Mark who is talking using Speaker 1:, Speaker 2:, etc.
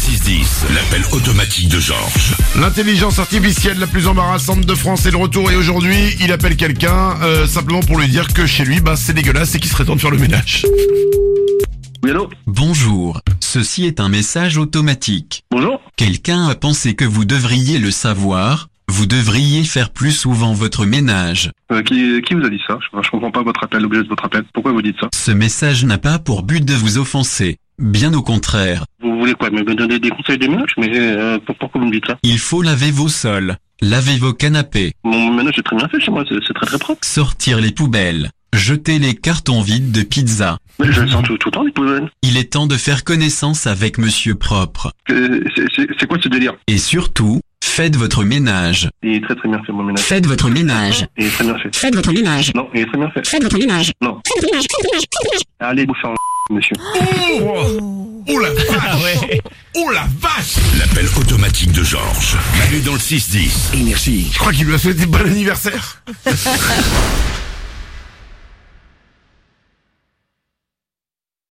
Speaker 1: 610, l'appel automatique de Georges.
Speaker 2: L'intelligence artificielle la plus embarrassante de France est de retour et aujourd'hui, il appelle quelqu'un simplement pour lui dire que chez lui, c'est dégueulasse et qu'il serait temps de faire le ménage.
Speaker 3: Oui, allô ?
Speaker 4: Bonjour, ceci est un message automatique.
Speaker 3: Bonjour ?
Speaker 4: Quelqu'un a pensé que vous devriez le savoir, vous devriez faire plus souvent votre ménage.
Speaker 3: Qui vous a dit ça ? Je comprends pas votre appel, l'objet de votre appel. Pourquoi vous dites ça ?
Speaker 4: Ce message n'a pas pour but de vous offenser, bien au contraire.
Speaker 3: Vous voulez quoi ? Me donner des conseils de ménage ? Mais pourquoi vous me dites ça ?
Speaker 4: Il faut laver vos sols, laver vos canapés,
Speaker 3: Mon ménage est très bien fait chez moi, c'est très très propre.
Speaker 4: sortir les poubelles, jeter les cartons vides de pizza.
Speaker 3: Mais je le sens tout le temps, les poubelles.
Speaker 4: Il est temps de faire connaissance avec Monsieur Propre.
Speaker 3: C'est quoi ce délire ?
Speaker 4: Et surtout, faites votre ménage.
Speaker 3: Il est très très bien fait, mon ménage.
Speaker 5: Faites votre ménage.
Speaker 3: Il est très bien fait.
Speaker 5: Faites votre ménage.
Speaker 3: Non, il est très bien fait.
Speaker 5: Faites votre ménage.
Speaker 3: Non.
Speaker 5: Faites votre ménage. Faites votre ménage. Faites votre ménage.
Speaker 3: Allez, vous faire monsieur.
Speaker 2: Oh la vache. Oh la vache.
Speaker 1: L'appel automatique de Georges. Manu dans le 610.
Speaker 2: Je crois qu'il lui a souhaité bon anniversaire.